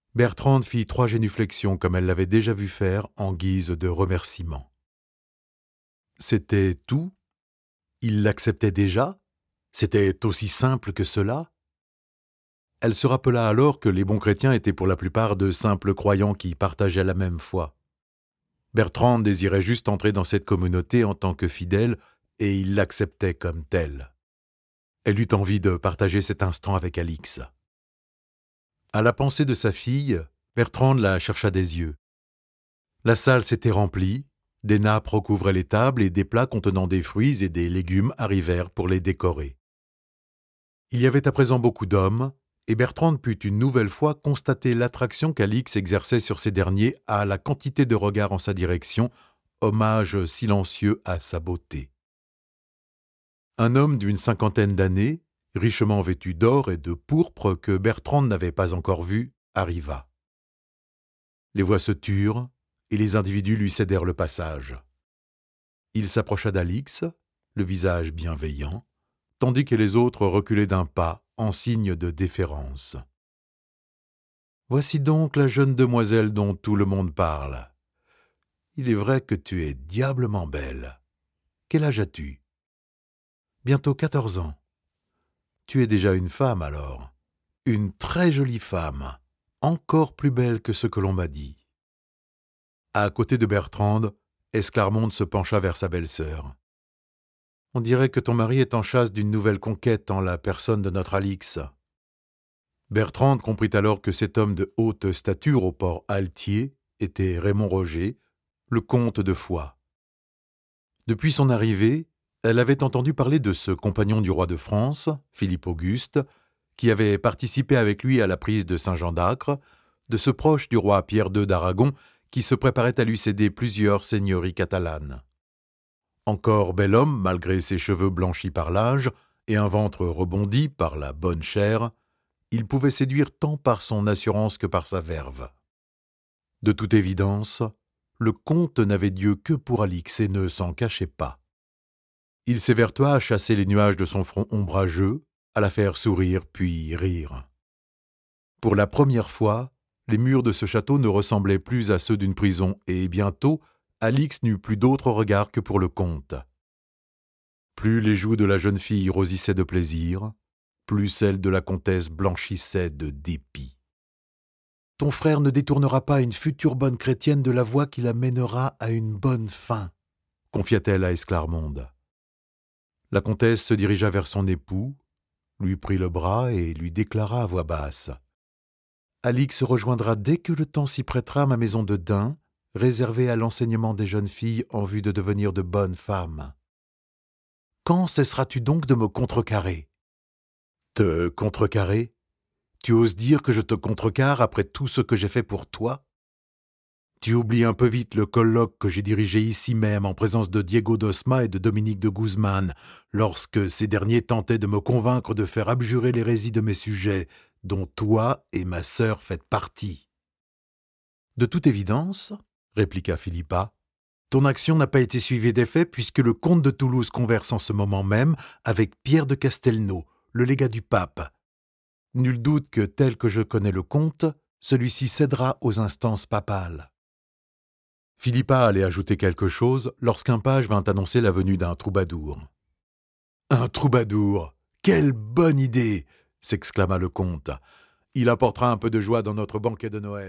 Bertrande fit 3 génuflexions comme elle l'avait déjà vu faire en guise de remerciement. C'était tout? Il l'acceptait déjà? C'était aussi simple que cela? Elle se rappela alors que les bons chrétiens étaient pour la plupart de simples croyants qui partageaient la même foi. Bertrande désirait juste entrer dans cette communauté en tant que fidèle, et il l'acceptait comme tel. Elle eut envie de partager cet instant avec Alix. À la pensée de sa fille, Bertrande la chercha des yeux. La salle s'était remplie, des nappes recouvraient les tables et des plats contenant des fruits et des légumes arrivèrent pour les décorer. Il y avait à présent beaucoup d'hommes, et Bertrande put une nouvelle fois constater l'attraction qu'Alix exerçait sur ces derniers à la quantité de regards en sa direction, hommage silencieux à sa beauté. Un homme d'une 50aine d'années, richement vêtu d'or et de pourpre que Bertrande n'avait pas encore vu, arriva. Les voix se turent, et les individus lui cédèrent le passage. Il s'approcha d'Alix, le visage bienveillant, tandis que les autres reculaient d'un pas en signe de déférence. « Voici donc la jeune demoiselle dont tout le monde parle. Il est vrai que tu es diablement belle. Quel âge as-tu ? » ?»« Bientôt 14 ans. »« Tu es déjà une femme alors. Une très jolie femme, encore plus belle que ce que l'on m'a dit. » À côté de Bertrande, Esclarmonde se pencha vers sa belle-sœur. « On dirait que ton mari est en chasse d'une nouvelle conquête en la personne de notre Alix. » Bertrande comprit alors que cet homme de haute stature au port altier était Raymond Roger, le comte de Foix. Depuis son arrivée, elle avait entendu parler de ce compagnon du roi de France, Philippe Auguste, qui avait participé avec lui à la prise de Saint-Jean d'Acre, de ce proche du roi Pierre II d'Aragon qui se préparait à lui céder plusieurs seigneuries catalanes. Encore bel homme malgré ses cheveux blanchis par l'âge et un ventre rebondi par la bonne chair, il pouvait séduire tant par son assurance que par sa verve. De toute évidence, le comte n'avait d'yeux que pour Alix et ne s'en cachait pas. Il s'évertua à chasser les nuages de son front ombrageux, à la faire sourire puis rire. Pour la première fois, les murs de ce château ne ressemblaient plus à ceux d'une prison et bientôt, Alix n'eut plus d'autre regard que pour le comte. Plus les joues de la jeune fille rosissaient de plaisir, plus celles de la comtesse blanchissaient de dépit. « Ton frère ne détournera pas une future bonne chrétienne de la voie qui la mènera à une bonne fin, » confia-t-elle à Esclarmonde. La comtesse se dirigea vers son époux, lui prit le bras et lui déclara à voix basse. « Alix rejoindra dès que le temps s'y prêtera ma maison de Dain, réservée à l'enseignement des jeunes filles en vue de devenir de bonnes femmes. Quand cesseras-tu donc de me contrecarrer ?»« Te contrecarrer ? Tu oses dire que je te contrecarre après tout ce que j'ai fait pour toi ? Tu oublies un peu vite le colloque que j'ai dirigé ici même en présence de Diego d'Osma et de Dominique de Guzman, lorsque ces derniers tentaient de me convaincre de faire abjurer l'hérésie de mes sujets, dont toi et ma sœur faites partie. »« De toute évidence, répliqua Philippa, ton action n'a pas été suivie d'effet puisque le comte de Toulouse converse en ce moment même avec Pierre de Castelnau, le légat du pape. Nul doute que, tel que je connais le comte, celui-ci cédera aux instances papales. » Philippa allait ajouter quelque chose lorsqu'un page vint annoncer la venue d'un troubadour. « Un troubadour ! Quelle bonne idée !» s'exclama le comte. « Il apportera un peu de joie dans notre banquet de Noël. »